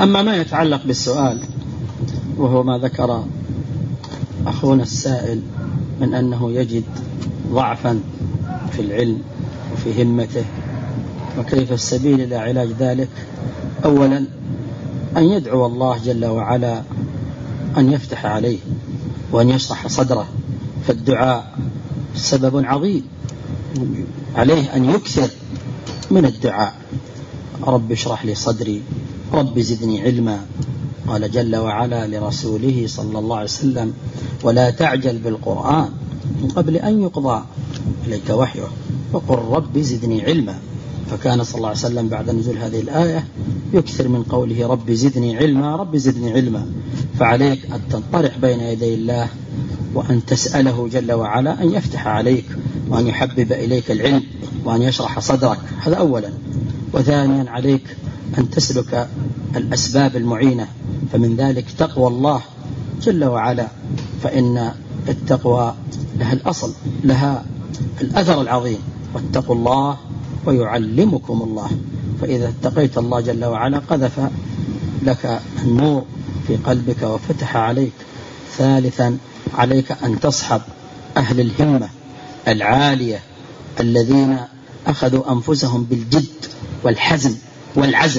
أما ما يتعلق بالسؤال وهو ما ذكر أخونا السائل من أنه يجد ضعفا في العلم وفي همته وكيف السبيل إلى علاج ذلك، أولا أن يدعو الله جل وعلا أن يفتح عليه وأن يشرح صدره، فالدعاء سبب عظيم، عليه أن يكثر من الدعاء. رب اشرح لي صدري، رب زدني علما. قال جل وعلا لرسوله صلى الله عليه وسلم: ولا تعجل بالقرآن من قبل أن يقضى إليك وحيه وقل رب زدني علما. فكان صلى الله عليه وسلم بعد نزول هذه الآية يكثر من قوله رب زدني علما، رب زدني علما. فعليك أن تنطرح بين يدي الله وأن تسأله جل وعلا أن يفتح عليك وأن يحبب إليك العلم وأن يشرح صدرك، هذا أولا. وثانيا عليك أن تسلك الأسباب المعينة، فمن ذلك تقوى الله جل وعلا، فإن التقوى لها الأصل، لها الأثر العظيم: واتقوا الله ويعلمكم الله. فإذا اتقيت الله جل وعلا قذف لك النور في قلبك وفتح عليك. ثالثا عليك أن تصحب أهل الهمة العالية الذين أخذوا أنفسهم بالجد والحزم والعزم،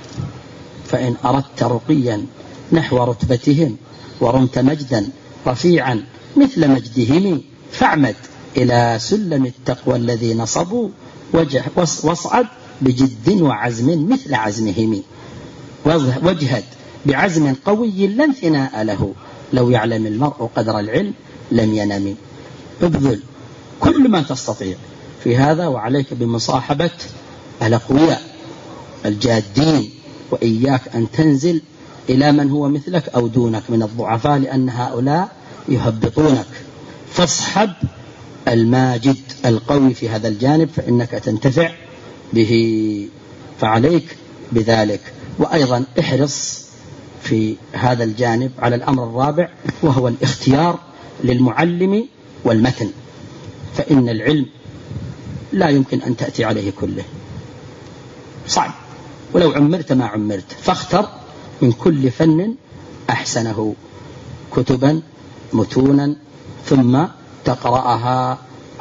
فإن أردت رقيا نحو رتبتهم ورمت مجدا رفيعا مثل مجدهم فاعمد إلى سلم التقوى الذي نصبوا واصعد بجد وعزم مثل عزمهم، واجهد بعزم قوي لا انثناء له، لو يعلم المرء قدر العلم لم ينم. ابذل كل ما تستطيع في هذا، وعليك بمصاحبة الأقوياء الجادين، وإياك أن تنزل إلى من هو مثلك أو دونك من الضعفاء، لأن هؤلاء يهبطونك. فاصحب الماجد القوي في هذا الجانب فإنك تنتفع به، فعليك بذلك. وأيضا احرص في هذا الجانب على الأمر الرابع، وهو الاختيار للمعلم والمتن، فإن العلم لا يمكن أن تأتي عليه كله، صعب، ولو عمرت ما عمرت. فاختر من كل فن أحسنه كتبا متونا، ثم تقرأها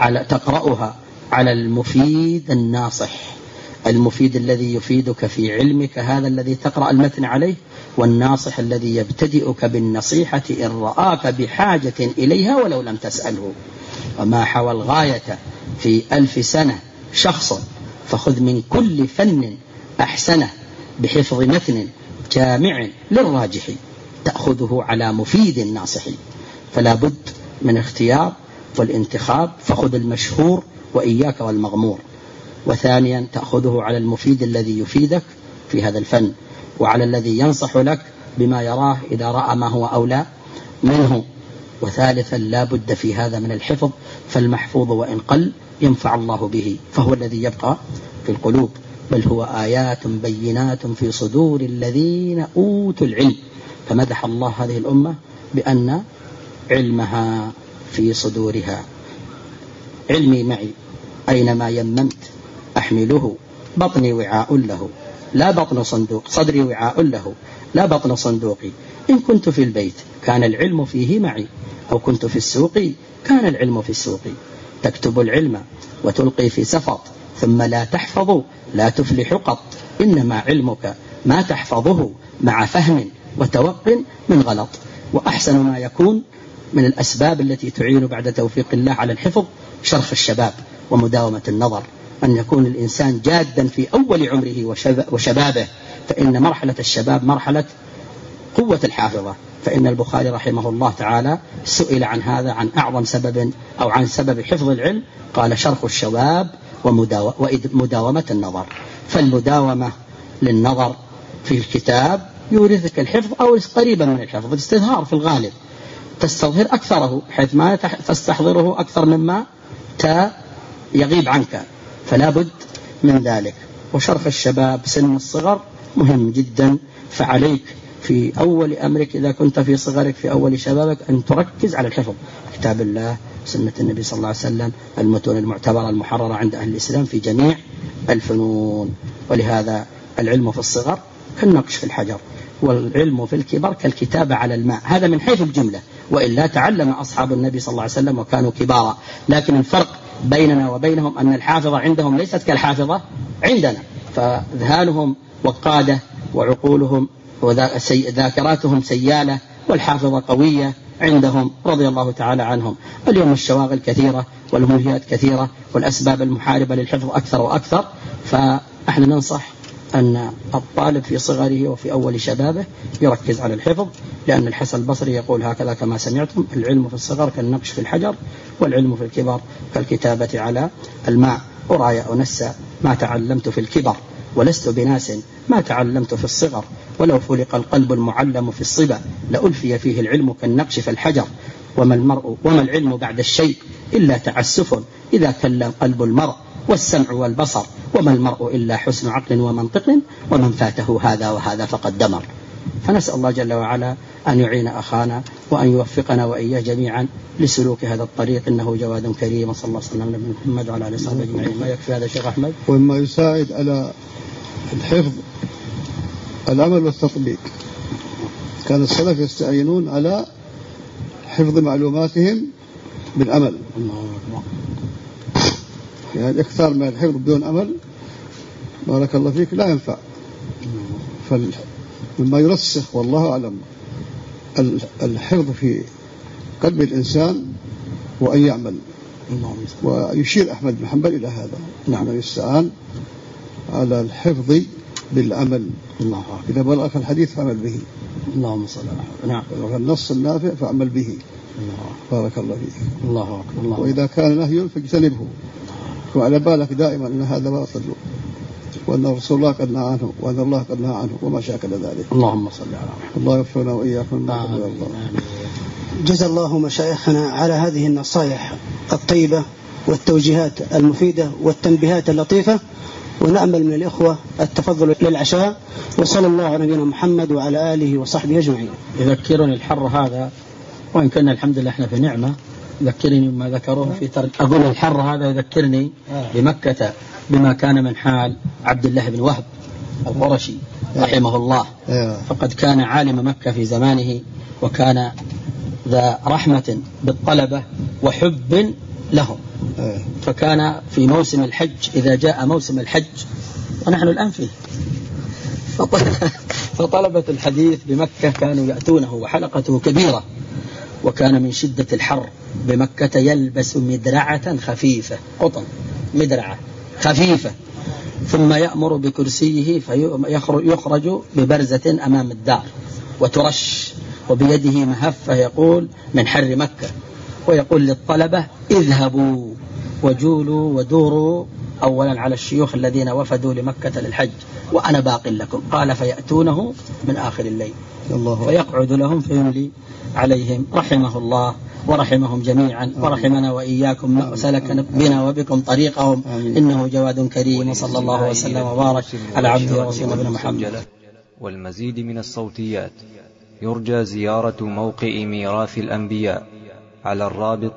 على المفيد الناصح، المفيد الذي يفيدك في علمك، هذا الذي تقرأ المتن عليه، والناصح الذي يبتدئك بالنصيحة إن رآك بحاجة إليها ولو لم تسأله. وما حوى الغاية في 1000 سنة شخص، فخذ من كل فن أحسنه بحفظ متن جامع للراجح، تأخذه على مفيد الناصح. فلا بد من اختيار والانتخاب، فخذ المشهور وإياك والمغمور. وثانيا تأخذه على المفيد الذي يفيدك في هذا الفن، وعلى الذي ينصح لك بما يراه إذا رأى ما هو أولى منه. وثالثا لا بد في هذا من الحفظ، فالمحفوظ وإن قل ينفع الله به، فهو الذي يبقى في القلوب، بل هو آيات بينات في صدور الذين أوتوا العلم. فمدح الله هذه الأمة بأن علمها في صدورها. علمي معي أينما يممت أحمله، بطني وعاء له لا بطن صندوق، صدري وعاء له لا بطن صندوقي. إن كنت في البيت كان العلم فيه معي، أو كنت في السوق كان العلم في السوق. تكتب العلم وتلقي في سفط، ثم لا تحفظ لا تفلح قط. إنما علمك ما تحفظه مع فهم وتوق من غلط. وأحسن ما يكون من الأسباب التي تعين بعد توفيق الله على الحفظ شرخ الشباب ومداومة النظر، أن يكون الإنسان جادا في أول عمره وشبابه، فإن مرحلة الشباب مرحلة قوة الحافظة. فإن البخاري رحمه الله تعالى سئل عن هذا، عن أعظم سبب أو عن سبب حفظ العلم، قال شرخ الشباب ومداومة النظر. فالمداومة للنظر في الكتاب يورثك الحفظ أو قريبا من الحفظ، الاستظهار في الغالب تستظهر أكثره بحيث ما تستحضره أكثر مما يغيب عنك، فلا بد من ذلك. وشرخ الشباب سن الصغر مهم جدا، فعليك في أول أمرك إذا كنت في صغرك في أول شبابك أن تركز على الحفظ، كتاب الله، سنة النبي صلى الله عليه وسلم، المتون المعتبرة المحررة عند أهل الإسلام في جميع الفنون. ولهذا العلم في الصغر كالنقش في الحجر، والعلم في الكبر كالكتابة على الماء. هذا من حيث الجملة، وإلا تعلم أصحاب النبي صلى الله عليه وسلم وكانوا كبارا، لكن الفرق بيننا وبينهم أن الحافظة عندهم ليست كالحافظة عندنا، فذهانهم وقادة وعقولهم وذاكراتهم سيالة، والحافظة قوية عندهم رضي الله تعالى عنهم. اليوم الشواغل كثيرة والملهيات كثيرة والأسباب المحاربة للحفظ أكثر وأكثر، فإحنا ننصح أن الطالب في صغره وفي أول شبابه يركز على الحفظ، لأن الحسن البصري يقول هكذا كما سمعتم: العلم في الصغر كالنقش في الحجر، والعلم في الكبر كالكتابة على الماء. أراي أنسى ما تعلمت في الكبر، ولست بناس ما تعلمت في الصغر، ولو فلق القلب المعلم في الصبا لألفي فيه العلم كالنقش في الحجر. وما العلم بعد الشيء إلا تعسف إذا كل قلب المرء والسمع والبصر، وما المرء إلا حسن عقل ومنطق، ومن فاته هذا وهذا فقد دمر. فنسأل الله جل وعلا أن يعين أخانا وأن يوفقنا وإياه جميعا لسلوك هذا الطريق، إنه جواد كريم. صلى الله عليه وسلم محمد وعلى آله وصحبه أجمعين. ما يكفي هذا شيخ أحمد؟ ومما يساعد على الحفظ العمل والتطبيق. كان السلف يستعينون على حفظ معلوماتهم بالعمل، يعني اكثر من الحفظ بدون عمل بارك الله فيك لا ينفع. فمما يرسخ والله أعلم الحفظ في قلب الإنسان وأن يعمل. ويشير أحمد بن حنبل إلى هذا، نعم، يستعان على الحفظ بالعمل. الله أكبر. إذا بلغك الحديث فعمل به. اللهم صل على. نعم. النص النافع فعمل به. بارك الله فيك. الله أكبر. الله. وإذا كان نهي فاجتنبه، وعلى بالك دائما أن هذا باطل، وأن رسول الله قد نهى عنه، وأن الله قد نهى عنه، وما شاكل ذلك. اللهم صل على محمد. الله يغفرنا وإياكم. الله. جزا الله مشايخنا على هذه النصائح الطيبة والتوجيهات المفيدة والتنبيهات اللطيفة، ونأمل من الإخوة التفضل للعشاء. وصلى الله على نبينا محمد وعلى آله وصحبه أجمعين. يذكرني الحر هذا، وإن كنا الحمد لله احنا في نعمة، يذكرني ما ذكروه في أقول الحر هذا يذكرني بمكة بما كان من حال عبد الله بن وهب القرشي رحمه الله. فقد كان عالم مكة في زمانه، وكان ذا رحمة بالطلبة وحب لهم. فكان في موسم الحج، إذا جاء موسم الحج ونحن الآن فيه، فطلبة الحديث بمكة كانوا يأتونه، وحلقته كبيرة، وكان من شدة الحر بمكة يلبس مدرعة خفيفة، قطن، مدرعة خفيفة، ثم يأمر بكرسيه فيخرج ببرزة أمام الدار وترش، وبيده مهفة يقول من حر مكة، ويقول للطلبة اذهبوا وجولوا ودوروا أولا على الشيوخ الذين وفدوا لمكة للحج وأنا باق لكم. قال فيأتونه من آخر الليل فيقعد لهم فيملي عليهم. رحمه الله ورحمهم جميعا، ورحمنا وإياكم وسلك بنا وبكم طريقهم، إنه جواد كريم. وصلى الله وسلم وبارك على عبده ورسوله نبينا محمد. والمزيد من الصوتيات يرجى زيارة موقع ميراث الأنبياء على الرابط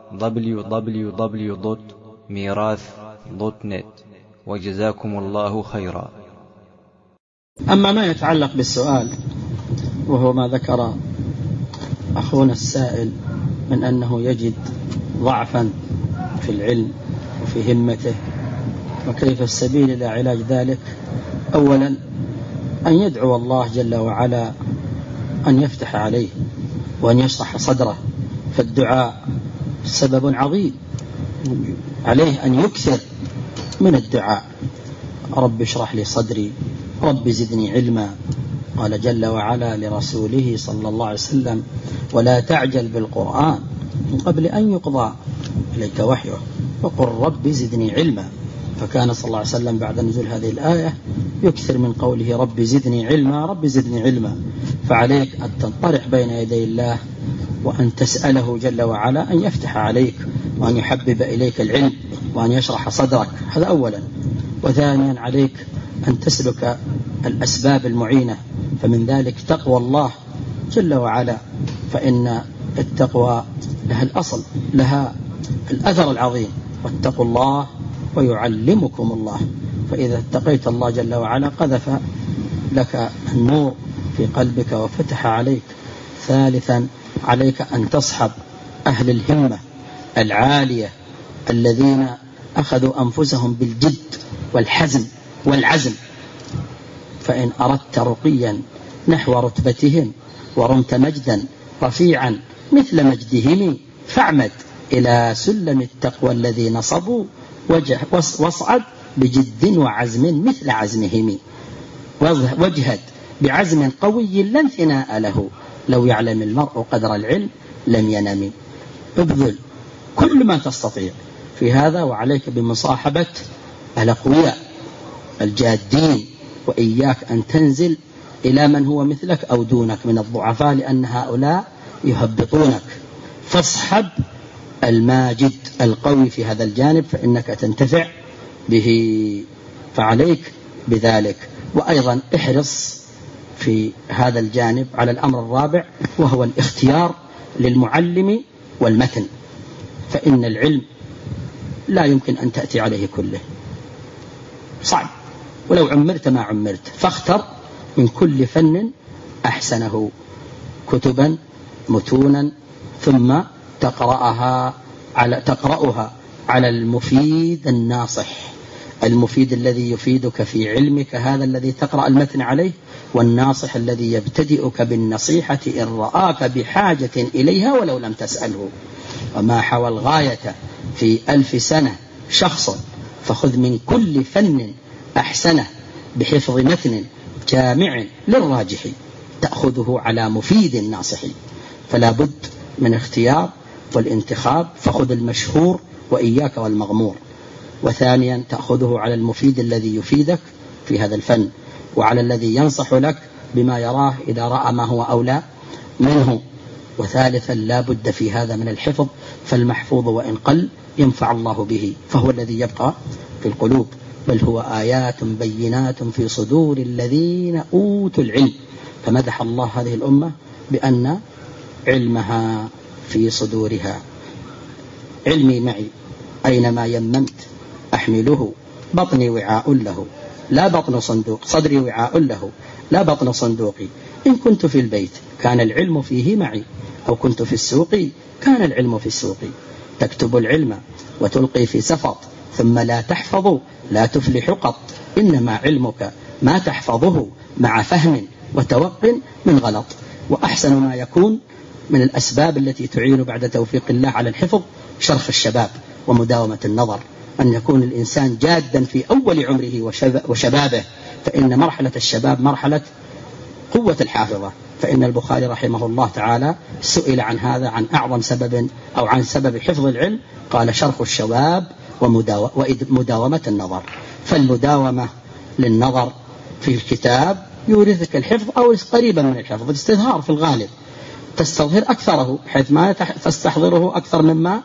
www.mirath.net. وجزاكم الله خيرا. أما ما يتعلق بالسؤال، وهو ما ذكر أخونا السائل من أنه يجد ضعفا في العلم وفي همته، وكيف السبيل إلى علاج ذلك؟ أولا أن يدعو الله جل وعلا أن يفتح عليه وأن يشرح صدره، فالدعاء سبب عظيم، عليه أن يكثر من الدعاء. رب اشرح لي صدري، رب زدني علما. قال جل وعلا لرسوله صلى الله عليه وسلم ولا تعجل بالقرآن من قبل أن يقضى إليك وحيه وقل رب زدني علما. فكان صلى الله عليه وسلم بعد نزول هذه الآية يكثر من قوله رب زدني علما، رب زدني علما. فعليك أن تنطرح بين يدي الله وأن تسأله جل وعلا أن يفتح عليك وأن يحبب إليك العلم وأن يشرح صدرك، هذا أولا. وثانيا عليك أن تسلك الأسباب المعينة، فمن ذلك تقوى الله جل وعلا، فإن التقوى لها الأصل، لها الأثر العظيم، واتقوا الله ويعلمكم الله. فإذا اتقيت الله جل وعلا قذف لك النور في قلبك وفتح عليك. ثالثا عليك أن تصحب أهل الهمة العالية الذين أخذوا أنفسهم بالجد والحزم والعزم، فإن أردت رقيا نحو رتبتهم ورمت مجدا رفيعا مثل مجدهم فاعمد إلى سلم التقوى الذي نصبوا واصعد بجد وعزم مثل عزمهم، واجهد بعزم قوي لا انثناء له، لو يعلم المرء قدر العلم لم ينم. ابذل كل ما تستطيع في هذا، وعليك بمصاحبة الأقوياء الجادين، وإياك أن تنزل إلى من هو مثلك أو دونك من الضعفاء، لأن هؤلاء يهبطونك. فاصحب الماجد القوي في هذا الجانب فإنك تنتفع به، فعليك بذلك. وأيضا احرص في هذا الجانب على الأمر الرابع، وهو الاختيار للمعلم والمتن، فإن العلم لا يمكن أن تأتي عليه كله، صعب، ولو عمرت ما عمرت، فاختر من كل فن أحسنه كتبا متونا، ثم تقرأها على المفيد الناصح، المفيد الذي يفيدك في علمك، هذا الذي تقرأ المتن عليه، والناصح الذي يبتدئك بالنصيحة إن رآك بحاجة إليها ولو لم تسأله. وما حوى الغاية في 1000 سنة شخص، فخذ من كل فن أحسنه بحفظ متن جامع للراجح، تأخذه على مفيد الناصح. فلا بد من اختيار والانتخاب، فخذ المشهور وإياك والمغمور. وثانيا تأخذه على المفيد الذي يفيدك في هذا الفن، وعلى الذي ينصح لك بما يراه إذا رأى ما هو أولى منه. وثالثا لا بد في هذا من الحفظ، فالمحفوظ وإن قل ينفع الله به، فهو الذي يبقى في القلوب، بل هو آيات بينات في صدور الذين أوتوا العلم. فمدح الله هذه الأمة بأن علمها في صدورها. علمي معي أينما يممت أحمله، بطني وعاء له لا بطن صندوق، صدري وعاء له لا بطن صندوقي. إن كنت في البيت كان العلم فيه معي، أو كنت في السوق كان العلم في السوق. تكتب العلم وتلقي في سفط، ثم لا تحفظ لا تفلح قط. إنما علمك ما تحفظه مع فهم وتوق من غلط. وأحسن ما يكون من الأسباب التي تعين بعد توفيق الله على الحفظ شرخ الشباب ومداومة النظر، أن يكون الإنسان جادا في أول عمره وشبابه، فإن مرحلة الشباب مرحلة قوة الحافظة. فإن البخاري رحمه الله تعالى سئل عن هذا، عن أعظم سبب أو عن سبب حفظ العلم، قال شرخ الشباب ومداومة النظر. فالمداومة للنظر في الكتاب يورثك الحفظ أو قريبا من الحفظ، الاستظهار في الغالب تستظهر أكثره بحيث ما تستحضره أكثر مما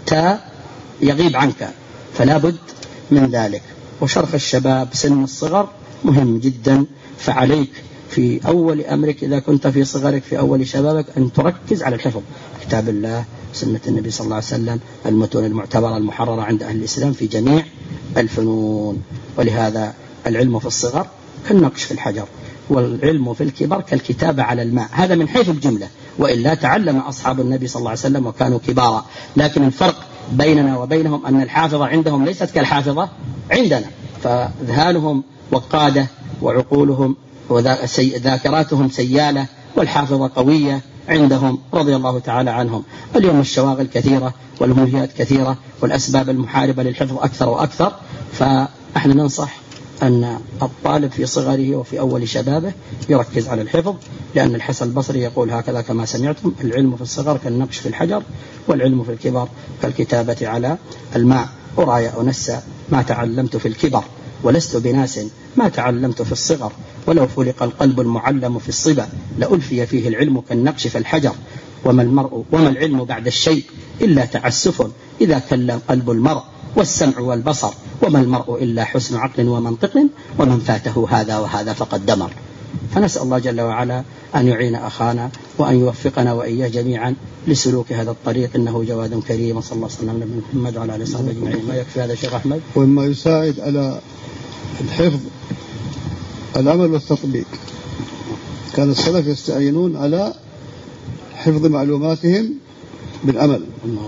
يغيب عنك، فلا بد من ذلك. وشرخ الشباب سن الصغر مهم جدا، فعليك في أول أمرك إذا كنت في صغرك في أول شبابك أن تركز على الحفظ، كتاب الله، سنة النبي صلى الله عليه وسلم، المتون المعتبرة المحررة عند أهل الإسلام في جميع الفنون. ولهذا العلم في الصغر كالنقش في الحجر، والعلم في الكبر كالكتابة على الماء، هذا من حيث الجملة. وإلا تعلم أصحاب النبي صلى الله عليه وسلم وكانوا كبارا، لكن الفرق بيننا وبينهم أن الحافظة عندهم ليست كالحافظة عندنا، فذهانهم وقادة وعقولهم وذاكراتهم سيالة، والحافظة قوية عندهم رضي الله تعالى عنهم. اليوم الشواغل كثيرة والملهيات كثيرة والأسباب المحاربة للحفظ أكثر وأكثر، فإحنا ننصح أن الطالب في صغره وفي أول شبابه يركز على الحفظ، لأن الحسن البصري يقول هكذا كما سمعتم: العلم في الصغر كالنقش في الحجر، والعلم في الكبر كالكتابة على الماء. أرى يا أنس ما تعلمت في الكبر، ولست بناس ما تعلمت في الصغر، ولو فلق القلب المعلم في الصبا لألفي فيه العلم كالنقش في الحجر. وما العلم بعد الشيء إلا تعسف إذا كل قلب المرء والسمع والبصر، وما المرء إلا حسن عقل ومنطق، ومن فاته هذا وهذا فقد دمر. فنسأل الله جل وعلا أن يعين أخانا وأن يوفقنا وإياه جميعا لسلوك هذا الطريق، إنه جواد كريم. صلى الله عليه وسلم على محمد وعلى آله وصحبه أجمعين. ما يكفي هذا شيخ أحمد؟ وما يساعد على الحفظ العمل والتطبيق، كان السلف يستعينون على حفظ معلوماتهم بالعمل.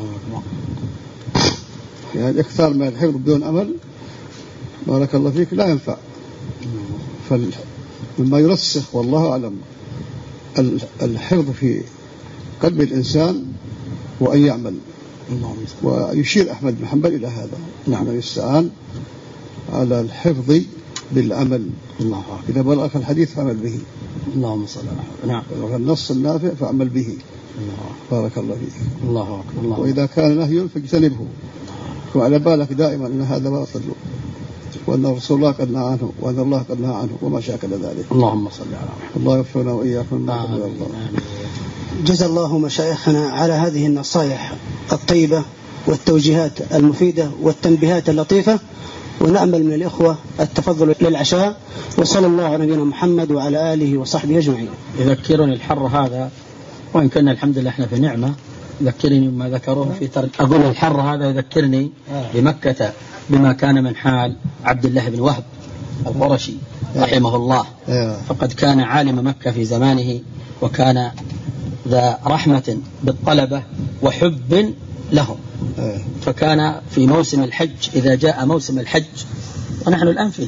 يعني الإكثار من الحفظ بدون عمل بارك الله فيك لا ينفع. فمما يرسخ والله أعلم الحفظ في قلب الإنسان وأن يعمل. ويشير أحمد بن حنبل إلى هذا. نحن يستعان على الحفظ بالعمل. إذا بلغك الحديث فعمل به. اللهم صل على محمد. نعم. والنص النافع فعمل به. بارك الله فيك. الله أكبر. وإذا كان نهي فاجتنبه. وعلى بالك دائما أن هذا باطل، وأن رسول الله قد نهى عنه، وأن الله قد نهى عنه، وما شاكل ذلك. اللهم صل على محمد. الله يغفرنا وإياكم. جزا الله مشايخنا على هذه النصائح الطيبة والتوجيهات المفيدة والتنبيهات اللطيفة، ونأمل من الإخوة التفضل للعشاء. وصلى الله على نبينا محمد وعلى آله وصحبه أجمعين. يذكرني الحر هذا، وإن كنا الحمد لله احنا في نعمة، يذكرني ما ذكروه في ترك. أقول الحر هذا يذكرني بمكة بما كان من حال عبد الله بن وهب القرشي رحمه الله. فقد كان عالم مكة في زمانه، وكان ذا رحمة بالطلبة وحب لهم. فكان في موسم الحج، إذا جاء موسم الحج ونحن الآن فيه،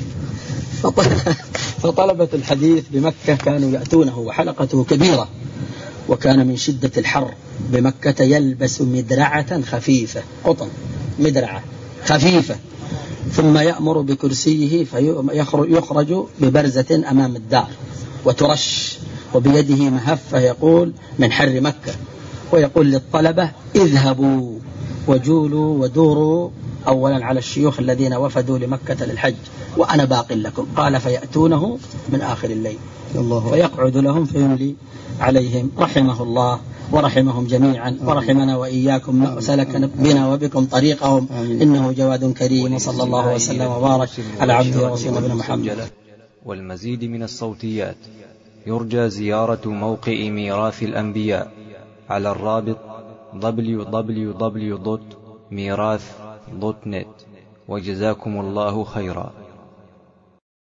فطلبة الحديث بمكة كانوا يأتونه، وحلقته كبيرة، وكان من شدة الحر بمكة يلبس مدرعة خفيفة قطن، مدرعة خفيفة، ثم يأمر بكرسيه فيخرج ببرزة أمام الدار وترش، وبيده مهفة يقول من حر مكة، ويقول للطلبة اذهبوا وجولوا ودوروا أولا على الشيوخ الذين وفدوا لمكة للحج وأنا باق لكم. قال فيأتونه من آخر الليل فيقعد لهم فيملي عليهم. رحمه الله ورحمهم جميعا، ورحمنا وإياكم وسلك بنا وبكم طريقهم، إنه جواد كريم. وصلى الله وسلم وبارك على عبده ورسوله نبينا محمد. والمزيد من الصوتيات يرجى زيارة موقع ميراث الأنبياء على الرابط www.mirath.net. وجزاكم الله خيرا.